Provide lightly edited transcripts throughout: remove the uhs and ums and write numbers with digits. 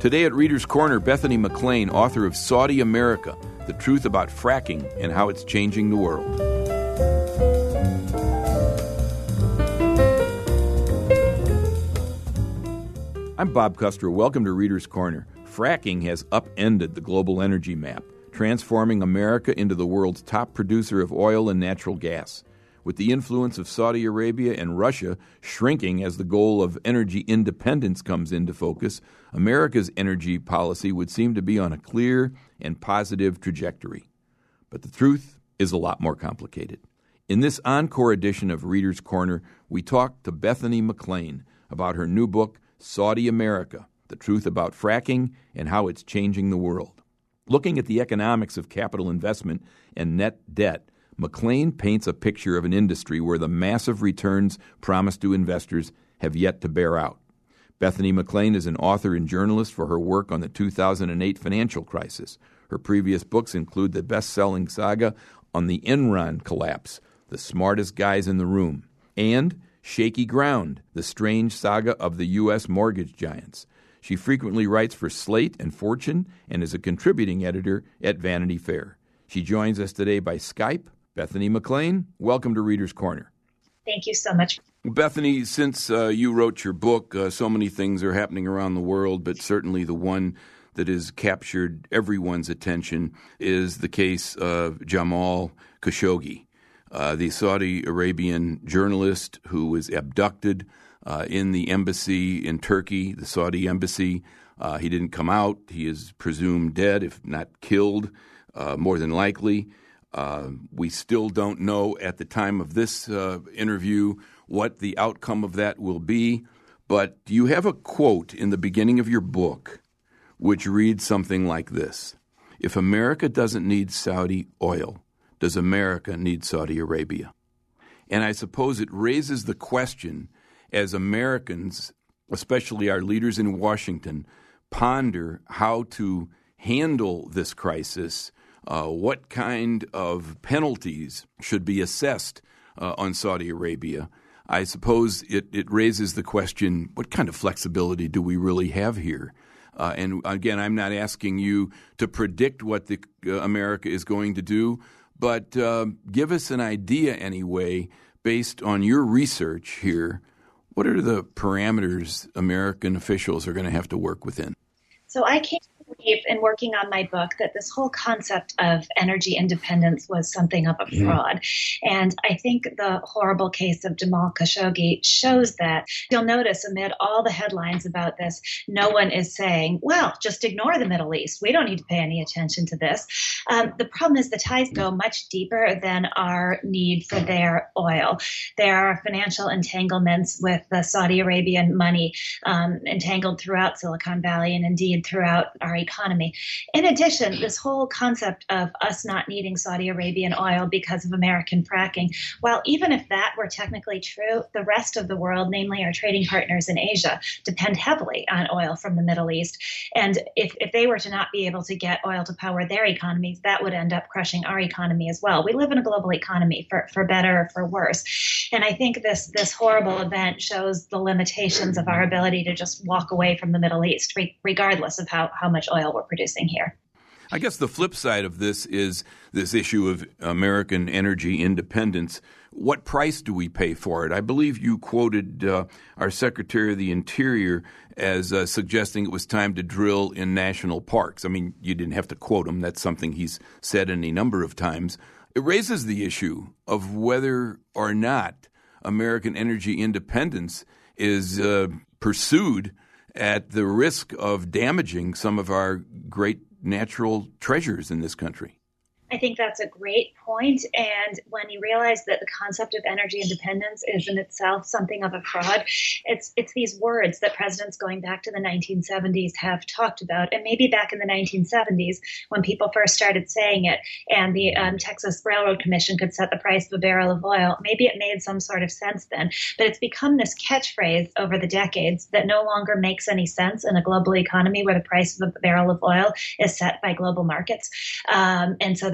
Today at Reader's Corner, Bethany McLean, author of Saudi America, The Truth About Fracking and How It's Changing the World. I'm Bob Custer. Welcome to Reader's Corner. Fracking has upended the global energy map, transforming America into the world's top producer of oil and natural gas. With the influence of Saudi Arabia and Russia shrinking as the goal of energy independence comes into focus, America's energy policy would seem to be on a clear and positive trajectory. But the truth is a lot more complicated. In this encore edition of Reader's Corner, we talk to Bethany McLean about her new book, Saudi America, The Truth About Fracking and How It's Changing the World. Looking at the economics of capital investment and net debt, McLean paints a picture of an industry where the massive returns promised to investors have yet to bear out. Bethany McLean is an author and journalist for her work on the 2008 financial crisis. Her previous books include the best-selling saga on the Enron collapse, The Smartest Guys in the Room, and Shaky Ground, the strange saga of the U.S. mortgage giants. She frequently writes for Slate and Fortune and is a contributing editor at Vanity Fair. She joins us today by Skype. Bethany McLean, welcome to Reader's Corner. Thank you so much. Bethany, since you wrote your book, so many things are happening around the world, but certainly the one that has captured everyone's attention is the case of Jamal Khashoggi, the Saudi Arabian journalist who was abducted in the embassy in Turkey, the Saudi embassy. He didn't come out. He is presumed dead, if not killed, more than likely. We still don't know at the time of this interview what the outcome of that will be, but you have a quote in the beginning of your book which reads something like this: "If America doesn't need Saudi oil, does America need Saudi Arabia?" And I suppose it raises the question, as Americans, especially our leaders in Washington, ponder how to handle this crisis. What kind of penalties should be assessed on Saudi Arabia? I suppose it raises the question, what kind of flexibility do we really have here? And again, I'm not asking you to predict what America is going to do, but give us an idea anyway, based on your research here. What are the parameters American officials are going to have to work within? So I came to believe in working on my book that this whole concept of energy independence was something of a fraud. And I think the horrible case of Jamal Khashoggi shows that. You'll notice amid all the headlines about this, no one is saying, well, just ignore the Middle East. We don't need to pay any attention to this. The problem is the ties go much deeper than our need for their oil. There are financial entanglements with the Saudi Arabian money entangled throughout Silicon Valley and indeed throughout our economy. In addition, this whole concept of us not needing Saudi Arabian oil because of American fracking, while even if that were technically true, the rest of the world, namely our trading partners in Asia, depend heavily on oil from the Middle East. And if they were to not be able to get oil to power their economies, that would end up crushing our economy as well. We live in a global economy, for better or for worse. And I think this horrible event shows the limitations of our ability to just walk away from the Middle East, regardless of how much oil we're producing here. I guess the flip side of this is this issue of American energy independence. What price do we pay for it? I believe you quoted our Secretary of the Interior as suggesting it was time to drill in national parks. I mean, you didn't have to quote him. That's something he's said any number of times. It raises the issue of whether or not American energy independence is pursued at the risk of damaging some of our great natural treasures in this country. I think that's a great point. And when you realize that the concept of energy independence is in itself something of a fraud, it's these words that presidents going back to the 1970s have talked about. And maybe back in the 1970s, when people first started saying it and the Texas Railroad Commission could set the price of a barrel of oil, maybe it made some sort of sense then. But it's become this catchphrase over the decades that no longer makes any sense in a global economy where the price of a barrel of oil is set by global markets. And so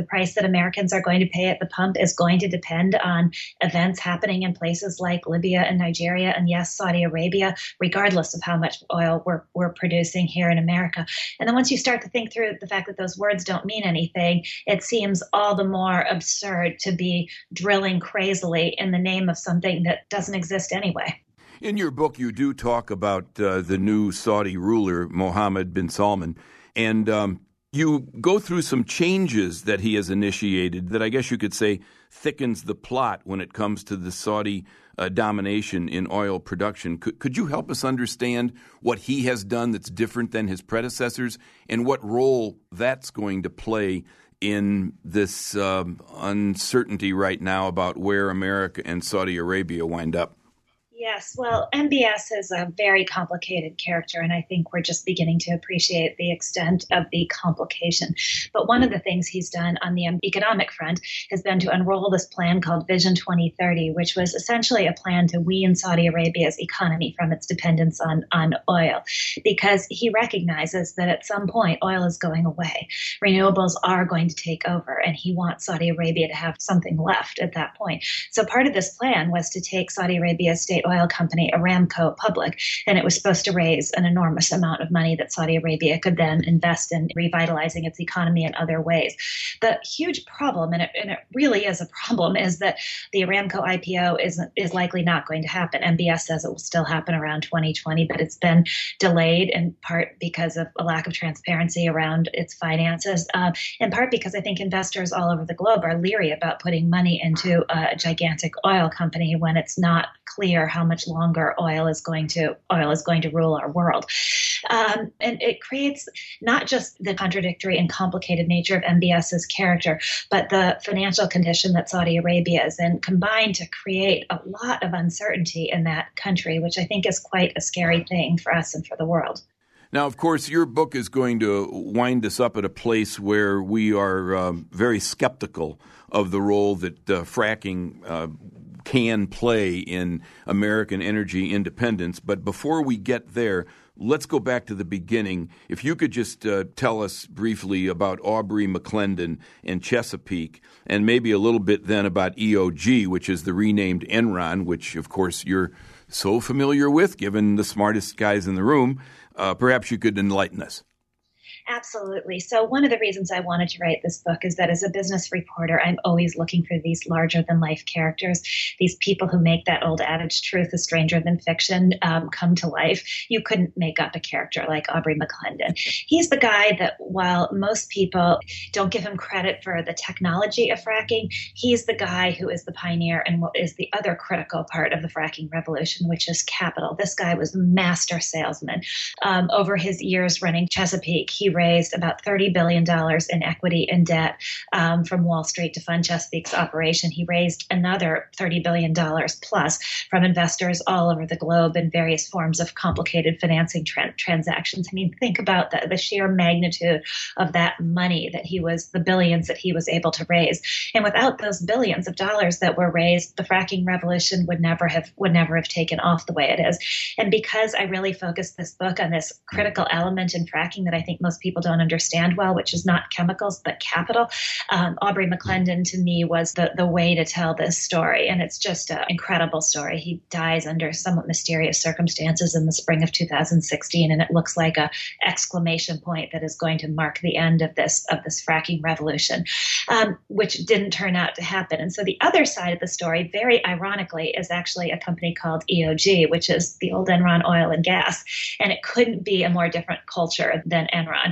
the price that Americans are going to pay at the pump is going to depend on events happening in places like Libya and Nigeria and, yes, Saudi Arabia, regardless of how much oil we're producing here in America. And then once you start to think through the fact that those words don't mean anything, it seems all the more absurd to be drilling crazily in the name of something that doesn't exist anyway. In your book, you do talk about the new Saudi ruler, Mohammed bin Salman, and you go through some changes that he has initiated that I guess you could say thickens the plot when it comes to the Saudi domination in oil production. Could you help us understand what he has done that's different than his predecessors and what role that's going to play in this uncertainty right now about where America and Saudi Arabia wind up? Yes, well, MBS is a very complicated character, and I think we're just beginning to appreciate the extent of the complication. But one of the things he's done on the economic front has been to unroll this plan called Vision 2030, which was essentially a plan to wean Saudi Arabia's economy from its dependence on oil, because he recognizes that at some point oil is going away. Renewables are going to take over, and he wants Saudi Arabia to have something left at that point. So part of this plan was to take Saudi Arabia's state oil company Aramco public, and it was supposed to raise an enormous amount of money that Saudi Arabia could then invest in revitalizing its economy in other ways. The huge problem, and it really is a problem, is that the Aramco IPO is likely not going to happen. MBS says it will still happen around 2020, but it's been delayed in part because of a lack of transparency around its finances, in part because I think investors all over the globe are leery about putting money into a gigantic oil company when it's not clear how much longer oil is going to rule our world. And it creates not just the contradictory and complicated nature of MBS's character, but the financial condition that Saudi Arabia is in, combined to create a lot of uncertainty in that country, which I think is quite a scary thing for us and for the world. Now, of course, your book is going to wind us up at a place where we are very skeptical of the role that fracking can play in American energy independence. But before we get there, let's go back to the beginning. If you could just tell us briefly about Aubrey McClendon and Chesapeake, and maybe a little bit then about EOG, which is the renamed Enron, which, of course, you're so familiar with, given the smartest guys in the room. Perhaps you could enlighten us. Absolutely. So one of the reasons I wanted to write this book is that as a business reporter, I'm always looking for these larger than life characters, these people who make that old adage, truth is stranger than fiction, come to life. You couldn't make up a character like Aubrey McClendon. He's the guy that, while most people don't give him credit for the technology of fracking, he's the guy who is the pioneer and what is the other critical part of the fracking revolution, which is capital. This guy was a master salesman. Over his years running Chesapeake, he raised about $30 billion in equity and debt from Wall Street to fund Chesapeake's operation. He raised another $30 billion plus from investors all over the globe in various forms of complicated financing transactions. I mean, think about the sheer magnitude of that money the billions that he was able to raise. And without those billions of dollars that were raised, the fracking revolution would never have taken off the way it is. And because I really focused this book on this critical element in fracking that I think most people don't understand well, which is not chemicals, but capital. Aubrey McClendon, to me, was the way to tell this story. And it's just an incredible story. He dies under somewhat mysterious circumstances in the spring of 2016. And it looks like a exclamation point that is going to mark the end of this fracking revolution, which didn't turn out to happen. And so the other side of the story, very ironically, is actually a company called EOG, which is the old Enron Oil and Gas. And it couldn't be a more different culture than Enron.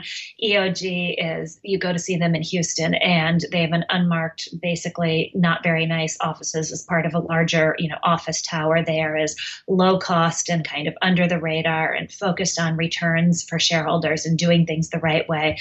EOG is, you go to see them in Houston, and they have an unmarked, basically not very nice offices as part of a larger, office tower. There is low cost and kind of under the radar and focused on returns for shareholders and doing things the right way,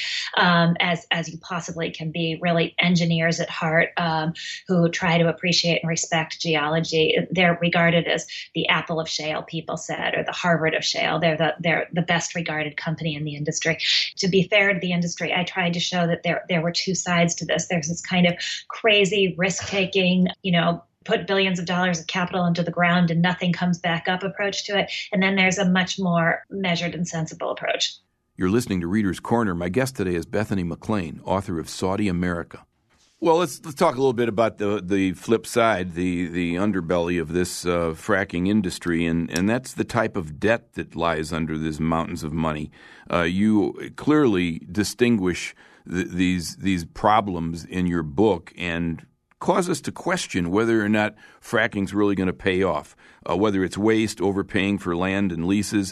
as you possibly can be. Really engineers at heart who try to appreciate and respect geology. They're regarded as the Apple of shale, people said, or the Harvard of shale. They're the best regarded company in the industry. To be fair to the industry, I tried to show that there were two sides to this. There's this kind of crazy risk-taking, put billions of dollars of capital into the ground and nothing comes back up approach to it. And then there's a much more measured and sensible approach. You're listening to Reader's Corner. My guest today is Bethany McLean, author of Saudi America. Well, let's talk a little bit about the flip side, the underbelly of this fracking industry, and that's the type of debt that lies under these mountains of money. You clearly distinguish these problems in your book and cause us to question whether or not fracking's really going to pay off, whether it's waste, overpaying for land and leases.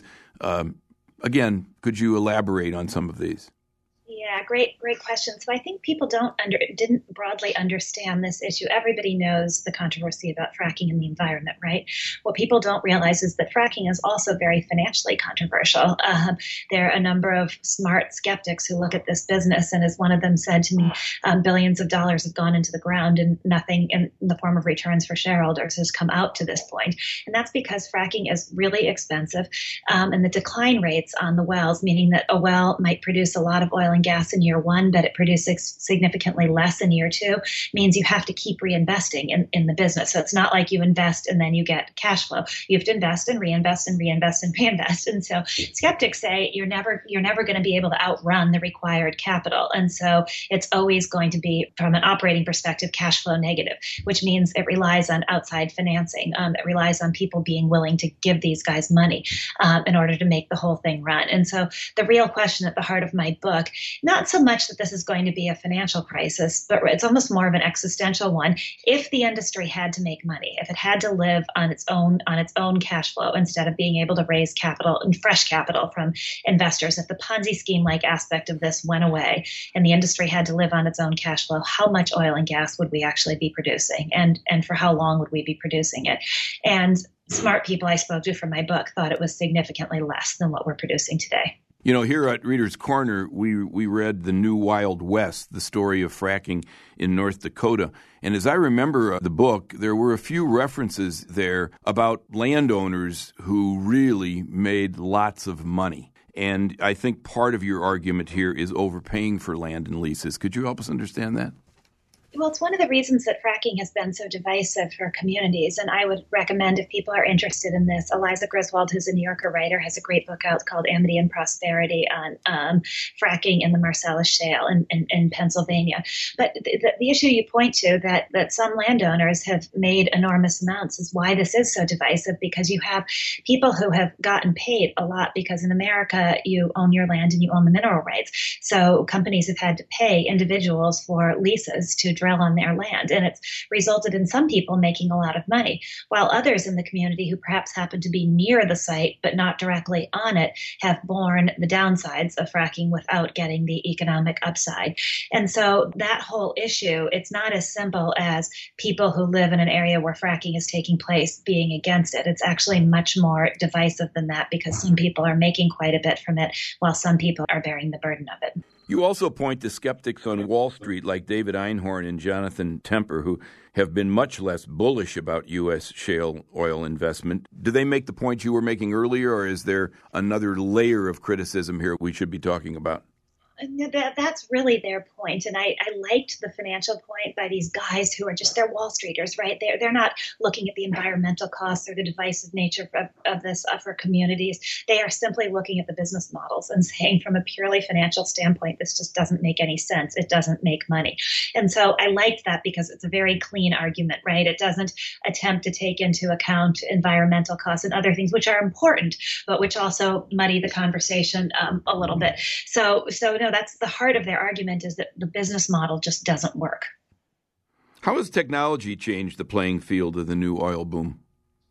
Again, could you elaborate on some of these? Yeah, great question. So I think people didn't broadly understand this issue. Everybody knows the controversy about fracking in the environment, right? What people don't realize is that fracking is also very financially controversial. There are a number of smart skeptics who look at this business, and as one of them said to me, billions of dollars have gone into the ground and nothing in the form of returns for shareholders has come out to this point. And that's because fracking is really expensive, and the decline rates on the wells, meaning that a well might produce a lot of oil and gas in year one, but it produces significantly less in year two, means you have to keep reinvesting in the business. So it's not like you invest and then you get cash flow. You have to invest and reinvest and reinvest and reinvest. And so skeptics say you're never going to be able to outrun the required capital. And so it's always going to be, from an operating perspective, cash flow negative, which means it relies on outside financing. It relies on people being willing to give these guys money in order to make the whole thing run. And so the real question at the heart of my book, not so much that this is going to be a financial crisis, but it's almost more of an existential one. If the industry had to make money, if it had to live on its own cash flow instead of being able to raise capital and fresh capital from investors, if the Ponzi scheme-like aspect of this went away and the industry had to live on its own cash flow, how much oil and gas would we actually be producing, and for how long would we be producing it? And smart people I spoke to from my book thought it was significantly less than what we're producing today. You know, here at Reader's Corner, we read The New Wild West, the story of fracking in North Dakota. And as I remember the book, there were a few references there about landowners who really made lots of money. And I think part of your argument here is overpaying for land and leases. Could you help us understand that? Well, it's one of the reasons that fracking has been so divisive for communities. And I would recommend, if people are interested in this, Eliza Griswold, who's a New Yorker writer, has a great book out called Amity and Prosperity on fracking in the Marcellus Shale in Pennsylvania. But the issue you point to, that some landowners have made enormous amounts, is why this is so divisive, because you have people who have gotten paid a lot, because in America, you own your land and you own the mineral rights. So companies have had to pay individuals for leases to drill on their land. And it's resulted in some people making a lot of money, while others in the community who perhaps happen to be near the site but not directly on it have borne the downsides of fracking without getting the economic upside. And so that whole issue, it's not as simple as people who live in an area where fracking is taking place being against it. It's actually much more divisive than that, because some people are making quite a bit from it, while some people are bearing the burden of it. You also point to skeptics on Wall Street like David Einhorn and Jonathan Temper, who have been much less bullish about U.S. shale oil investment. Do they make the point you were making earlier, or is there another layer of criticism here we should be talking about? That's really their point. And I liked the financial point by these guys who are just, they're Wall Streeters, right? They're not looking at the environmental costs or the divisive nature of this for communities. They are simply looking at the business models and saying, from a purely financial standpoint, this just doesn't make any sense. It doesn't make money. And so I liked that, because it's a very clean argument, right? It doesn't attempt to take into account environmental costs and other things, which are important, but which also muddy the conversation a little bit. So no, that's the heart of their argument, is that the business model just doesn't work. How has technology changed the playing field of the new oil boom?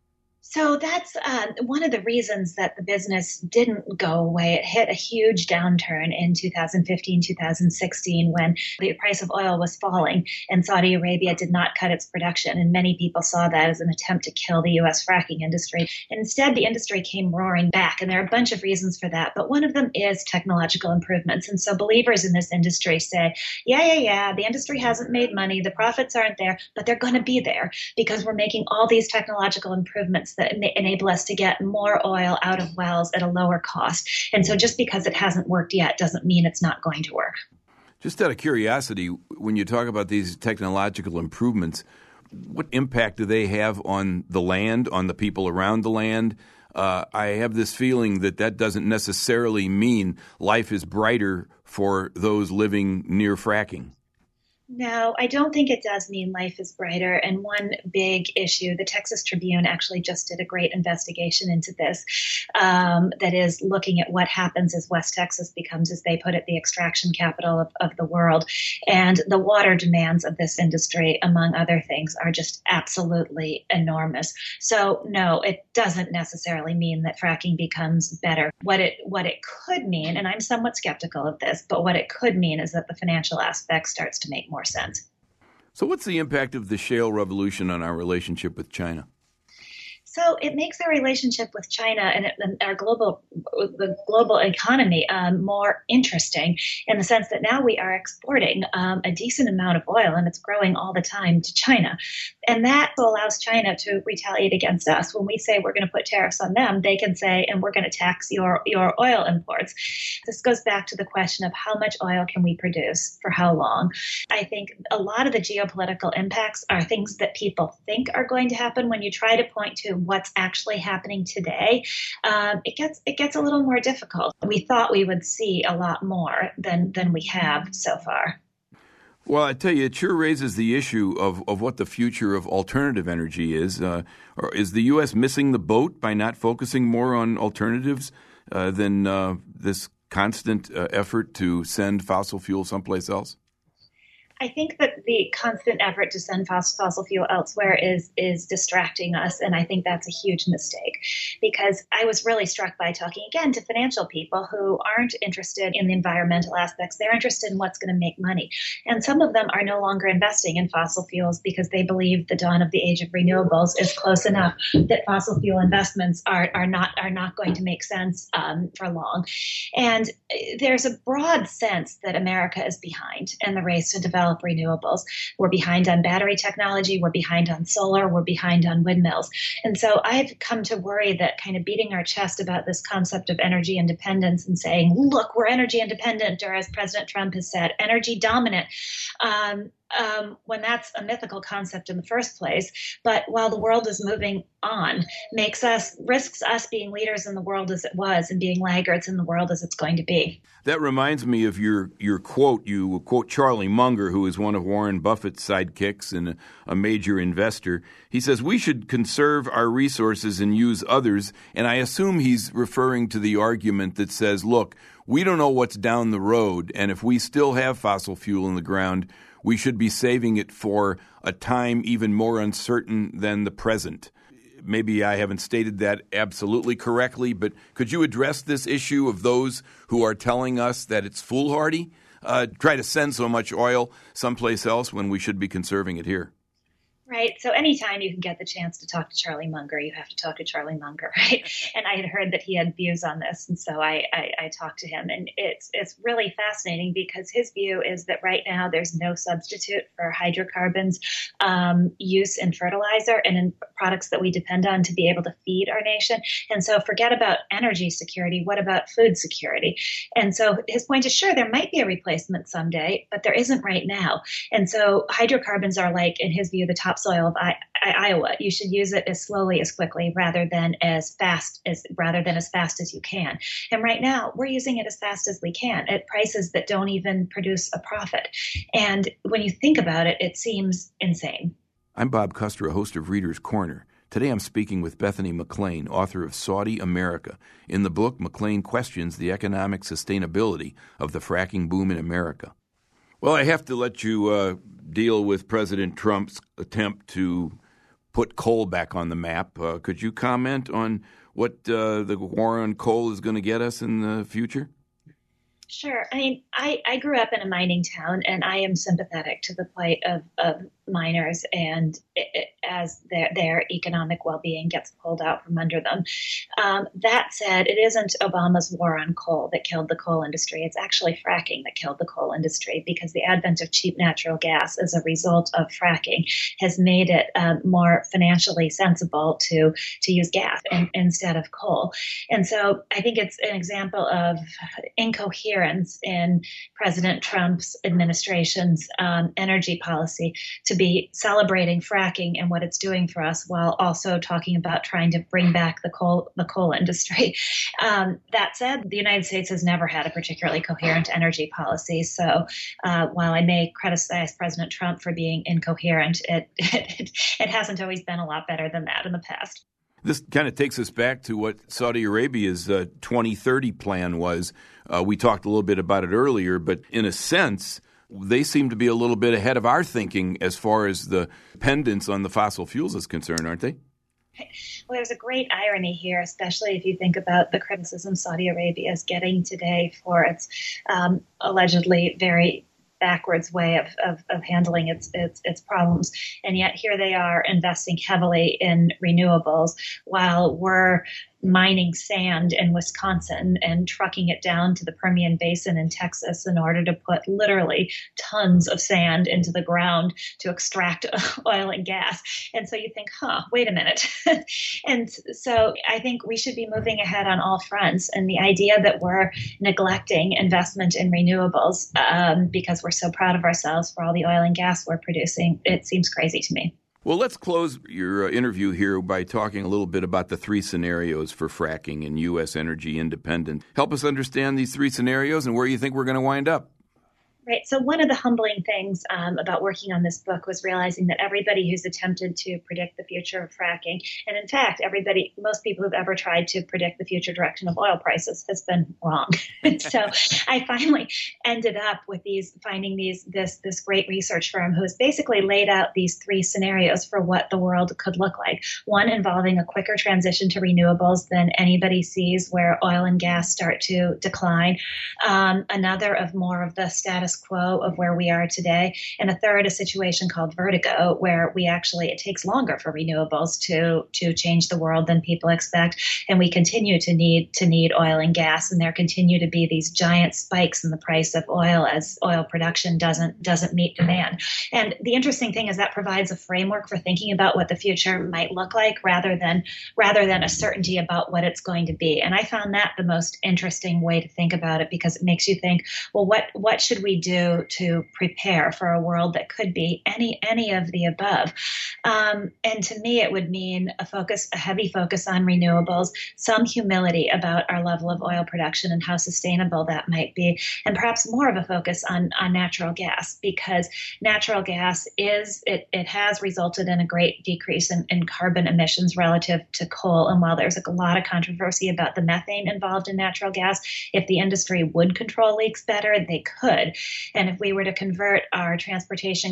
So that's one of the reasons that the business didn't go away. It hit a huge downturn in 2015, 2016, when the price of oil was falling and Saudi Arabia did not cut its production. And many people saw that as an attempt to kill the U.S. fracking industry. And instead, the industry came roaring back. And there are a bunch of reasons for that. But one of them is technological improvements. And so believers in this industry say, yeah, the industry hasn't made money. The profits aren't there, but they're going to be there, because we're making all these technological improvements that enable us to get more oil out of wells at a lower cost. And so just because it hasn't worked yet doesn't mean it's not going to work. Just out of curiosity, when you talk about these technological improvements, what impact do they have on the land, on the people around the land? I have this feeling that doesn't necessarily mean life is brighter for those living near fracking. No, I don't think it does mean life is brighter. And one big issue, the Texas Tribune actually just did a great investigation into this, that is looking at what happens as West Texas becomes, as they put it, the extraction capital of the world. And the water demands of this industry, among other things, are just absolutely enormous. So no, it doesn't necessarily mean that fracking becomes better. What it could mean, and I'm somewhat skeptical of this, but what it could mean is that the financial aspect starts to make more sense. So what's the impact of the shale revolution on our relationship with China? So it makes our relationship with China and our the global economy more interesting in the sense that now we are exporting a decent amount of oil, and it's growing all the time, to China. And that allows China to retaliate against us. When we say we're going to put tariffs on them, they can say, and we're going to tax your oil imports. This goes back to the question of how much oil can we produce for how long. I think a lot of the geopolitical impacts are things that people think are going to happen. When you try to point to what's actually happening today, it gets a little more difficult. We thought we would see a lot more than we have so far. Well, I tell you, it sure raises the issue of what the future of alternative energy is. Or is the U.S. missing the boat by not focusing more on alternatives than this constant effort to send fossil fuel someplace else? I think that the constant effort to send fossil fuel elsewhere is distracting us, and I think that's a huge mistake, because I was really struck by talking again to financial people who aren't interested in the environmental aspects. They're interested in what's going to make money, and some of them are no longer investing in fossil fuels because they believe the dawn of the age of renewables is close enough that fossil fuel investments are not going to make sense for long. And there's a broad sense that America is behind in the race to develop renewables. We're behind on battery technology. We're behind on solar. We're behind on windmills. And so I've come to worry that kind of beating our chest about this concept of energy independence and saying, look, we're energy independent, or as President Trump has said, energy dominant, when that's a mythical concept in the first place. But while the world is moving on, risks us being leaders in the world as it was and being laggards in the world as it's going to be. That reminds me of your quote. You quote Charlie Munger, who is one of Warren Buffett's sidekicks and a major investor. He says, we should conserve our resources and use others. And I assume he's referring to the argument that says, look, we don't know what's down the road, and if we still have fossil fuel in the ground, we should be saving it for a time even more uncertain than the present. Maybe I haven't stated that absolutely correctly, but could you address this issue of those who are telling us that it's foolhardy? Try to send so much oil someplace else when we should be conserving it here. Right. So anytime you can get the chance to talk to Charlie Munger, you have to talk to Charlie Munger, right? And I had heard that he had views on this, and so I talked to him, and it's really fascinating because his view is that right now there's no substitute for hydrocarbons use in fertilizer and in products that we depend on to be able to feed our nation. And so forget about energy security. What about food security? And so his point is, sure, there might be a replacement someday, but there isn't right now. And so hydrocarbons are, like, in his view, the top soil of Iowa. You should use it as slowly as quickly rather than as fast as you can. And right now we're using it as fast as we can at prices that don't even produce a profit. And when you think about it, it seems insane. I'm Bob Custer, a host of Reader's Corner. Today I'm speaking with Bethany McLean, author of Saudi America. In the book, McLean questions the economic sustainability of the fracking boom in America. Well, I have to let you deal with President Trump's attempt to put coal back on the map. Could you comment on what the war on coal is going to get us in the future? Sure. I mean, I grew up in a mining town, and I am sympathetic to the plight of miners and as their economic well-being gets pulled out from under them. That said, it isn't Obama's war on coal that killed the coal industry. It's actually fracking that killed the coal industry, because the advent of cheap natural gas as a result of fracking has made it more financially sensible to use gas instead of coal. And so I think it's an example of incoherence coherence in President Trump's administration's energy policy to be celebrating fracking and what it's doing for us, while also talking about trying to bring back the coal industry. That said, the United States has never had a particularly coherent energy policy. So while I may criticize President Trump for being incoherent, it hasn't always been a lot better than that in the past. This kind of takes us back to what Saudi Arabia's 2030 plan was. We talked a little bit about it earlier, but in a sense, they seem to be a little bit ahead of our thinking as far as the dependence on the fossil fuels is concerned, aren't they? Well, there's a great irony here, especially if you think about the criticism Saudi Arabia is getting today for its allegedly very backwards way of handling its problems. And yet here they are investing heavily in renewables while we're mining sand in Wisconsin and trucking it down to the Permian Basin in Texas in order to put literally tons of sand into the ground to extract oil and gas. And so you think, wait a minute. And so I think we should be moving ahead on all fronts. And the idea that we're neglecting investment in renewables because we're so proud of ourselves for all the oil and gas we're producing, it seems crazy to me. Well, let's close your interview here by talking a little bit about the three scenarios for fracking and U.S. energy independence. Help us understand these three scenarios and where you think we're going to wind up. Right. So one of the humbling things about working on this book was realizing that everybody who's attempted to predict the future of fracking, and in fact, most people who've ever tried to predict the future direction of oil prices has been wrong. So I finally ended up with finding this great research firm who has basically laid out these three scenarios for what the world could look like. One involving a quicker transition to renewables than anybody sees, where oil and gas start to decline. Another of more of the status quo of where we are today, and a third, a situation called vertigo, where it takes longer for renewables to change the world than people expect, and we continue to need oil and gas, and there continue to be these giant spikes in the price of oil as oil production doesn't meet demand. And the interesting thing is that provides a framework for thinking about what the future might look like, rather than a certainty about what it's going to be. And I found that the most interesting way to think about it, because it makes you think, well, what should we do to prepare for a world that could be any of the above? And to me, it would mean a heavy focus on renewables, some humility about our level of oil production and how sustainable that might be, and perhaps more of a focus on natural gas, because natural gas has resulted in a great decrease in carbon emissions relative to coal. And while there's a lot of controversy about the methane involved in natural gas, if the industry would control leaks better, they could. And if we were to convert our transportation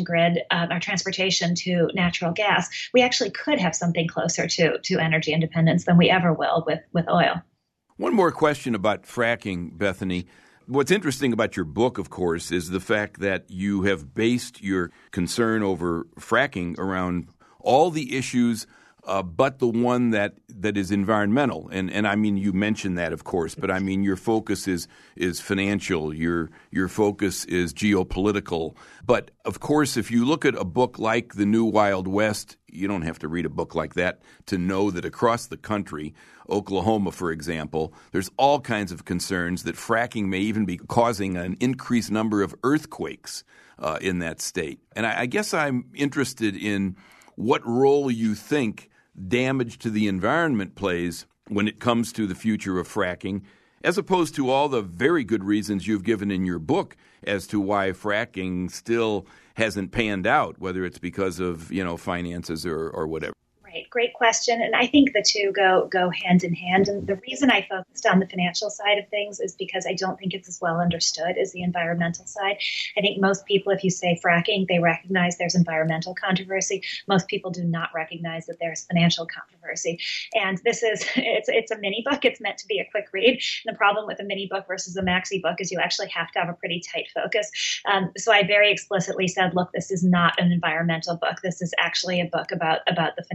to natural gas, we actually could have something closer to energy independence than we ever will with oil. One more question about fracking, Bethany. What's interesting about your book, of course, is the fact that you have based your concern over fracking around all the issues but the one that is environmental. And I mean, you mentioned that, of course, but I mean, your focus is financial, your focus is geopolitical. But of course, if you look at a book like The New Wild West, you don't have to read a book like that to know that across the country, Oklahoma, for example, there's all kinds of concerns that fracking may even be causing an increased number of earthquakes in that state. And I guess I'm interested in what role you think damage to the environment plays when it comes to the future of fracking, as opposed to all the very good reasons you've given in your book as to why fracking still hasn't panned out, whether it's because of, finances or whatever. Right. Great question. And I think the two go hand in hand. And the reason I focused on the financial side of things is because I don't think it's as well understood as the environmental side. I think most people, if you say fracking, they recognize there's environmental controversy. Most people do not recognize that there's financial controversy. And it's a mini book. It's meant to be a quick read. And the problem with a mini book versus a maxi book is you actually have to have a pretty tight focus. So I very explicitly said, look, this is not an environmental book. This is actually a book about the financial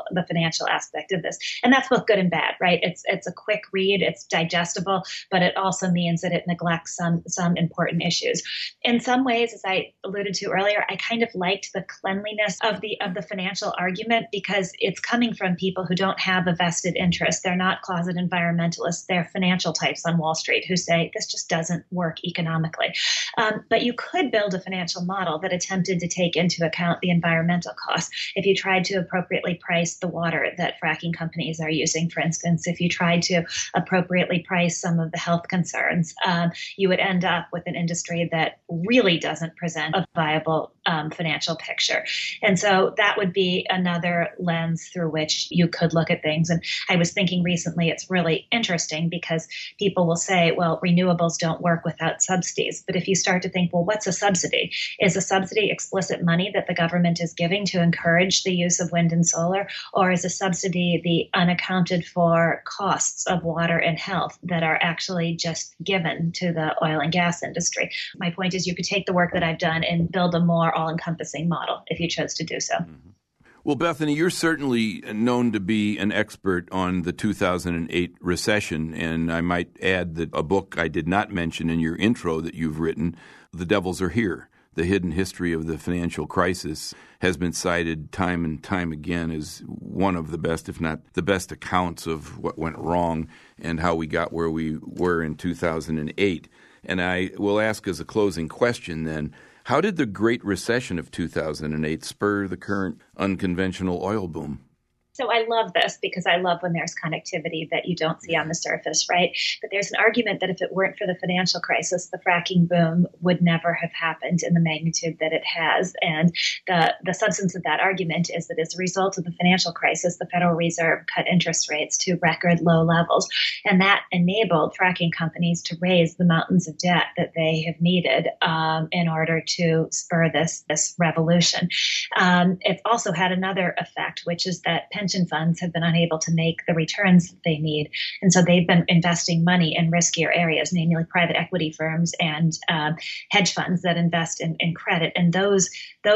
the financial aspect of this. And that's both good and bad, right? It's a quick read, it's digestible, but it also means that it neglects some important issues. In some ways, as I alluded to earlier, I kind of liked the cleanliness of the financial argument because it's coming from people who don't have a vested interest. They're not closet environmentalists. They're financial types on Wall Street who say this just doesn't work economically. But you could build a financial model that attempted to take into account the environmental costs. If you tried to appropriately price the water that fracking companies are using, for instance, if you tried to appropriately price some of the health concerns, you would end up with an industry that really doesn't present a viable financial picture. And so that would be another lens through which you could look at things. And I was thinking recently, it's really interesting because people will say, well, renewables don't work without subsidies. But if you start to think, well, what's a subsidy? Is a subsidy explicit money that the government is giving to encourage the use of wind and solar? Or is a subsidy the unaccounted for costs of water and health that are actually just given to the oil and gas industry? My point is you could take the work that I've done and build a more all-encompassing model if you chose to do so. Mm-hmm. Well, Bethany, you're certainly known to be an expert on the 2008 recession, and I might add that a book I did not mention in your intro that you've written, The Devils Are Here, The Hidden History of the Financial Crisis, has been cited time and time again as one of the best, if not the best, accounts of what went wrong and how we got where we were in 2008. And I will ask as a closing question then, how did the Great Recession of 2008 spur the current unconventional oil boom? So I love this because I love when there's connectivity that you don't see on the surface, right? But there's an argument that if it weren't for the financial crisis, the fracking boom would never have happened in the magnitude that it has. And the substance of that argument is that as a result of the financial crisis, the Federal Reserve cut interest rates to record low levels. And that enabled fracking companies to raise the mountains of debt that they have needed in order to spur this revolution. It's also had another effect, which is that pension funds have been unable to make the returns that they need. And so they've been investing money in riskier areas, namely private equity firms and hedge funds that invest in credit. And those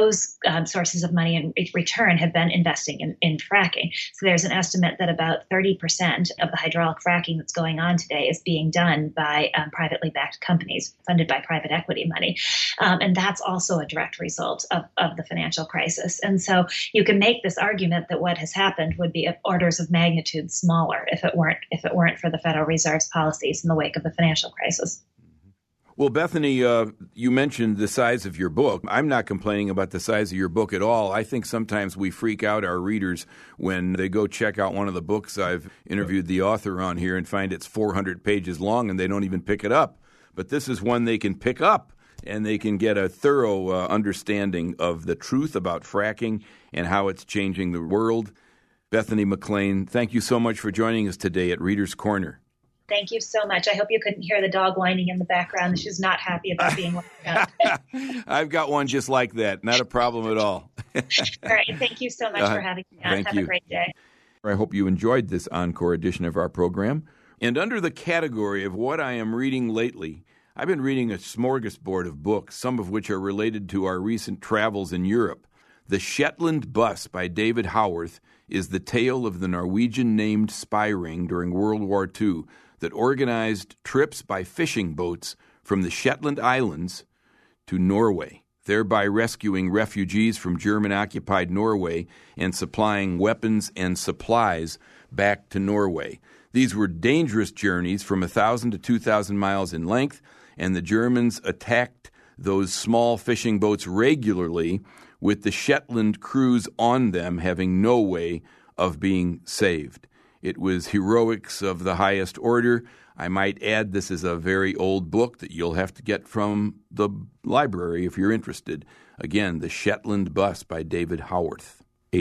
sources of money in return have been investing in fracking. So there's an estimate that about 30% of the hydraulic fracking that's going on today is being done by privately backed companies funded by private equity money. And that's also a direct result of the financial crisis. And so you can make this argument that what has happened would be orders of magnitude smaller if it weren't for the Federal Reserve's policies in the wake of the financial crisis. Well, Bethany, you mentioned the size of your book. I'm not complaining about the size of your book at all. I think sometimes we freak out our readers when they go check out one of the books I've interviewed the author on here and find it's 400 pages long and they don't even pick it up. But this is one they can pick up and they can get a thorough understanding of the truth about fracking and how it's changing the world. Bethany McLean, thank you so much for joining us today at Reader's Corner. Thank you so much. I hope you couldn't hear the dog whining in the background. She's not happy about being left out. I've got one just like that. Not a problem at all. All right. Thank you so much for having me on. Have a great day. I hope you enjoyed this encore edition of our program. And under the category of what I am reading lately, I've been reading a smorgasbord of books, some of which are related to our recent travels in Europe. The Shetland Bus by David Howarth is the tale of the Norwegian-named spy ring during World War II that organized trips by fishing boats from the Shetland Islands to Norway, thereby rescuing refugees from German-occupied Norway and supplying weapons and supplies back to Norway. These were dangerous journeys from 1,000 to 2,000 miles in length, and the Germans attacked those small fishing boats regularly, with the Shetland crews on them having no way of being saved. It was heroics of the highest order. I might add this is a very old book that you'll have to get from the library if you're interested. Again, The Shetland Bus by David Howarth,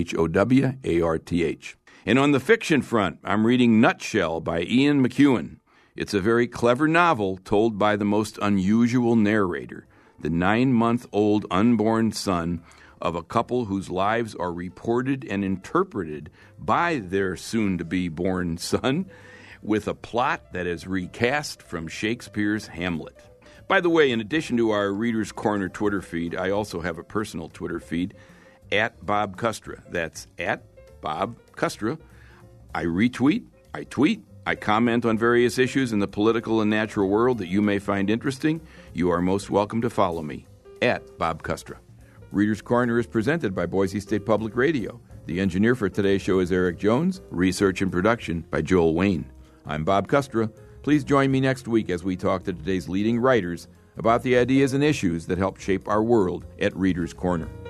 Howarth. And on the fiction front, I'm reading Nutshell by Ian McEwan. It's a very clever novel told by the most unusual narrator, the 9-month-old unborn son of a couple whose lives are reported and interpreted by their soon-to-be-born son, with a plot that is recast from Shakespeare's Hamlet. By the way, in addition to our Reader's Corner Twitter feed, I also have a personal Twitter feed, @Bob Custra. That's Bob Kustra. I retweet, I tweet, I comment on various issues in the political and natural world that you may find interesting. You are most welcome to follow me, at Bob Kustra. Reader's Corner is presented by Boise State Public Radio. The engineer for today's show is Eric Jones. Research and production by Joel Wayne. I'm Bob Kustra. Please join me next week as we talk to today's leading writers about the ideas and issues that help shape our world at Reader's Corner.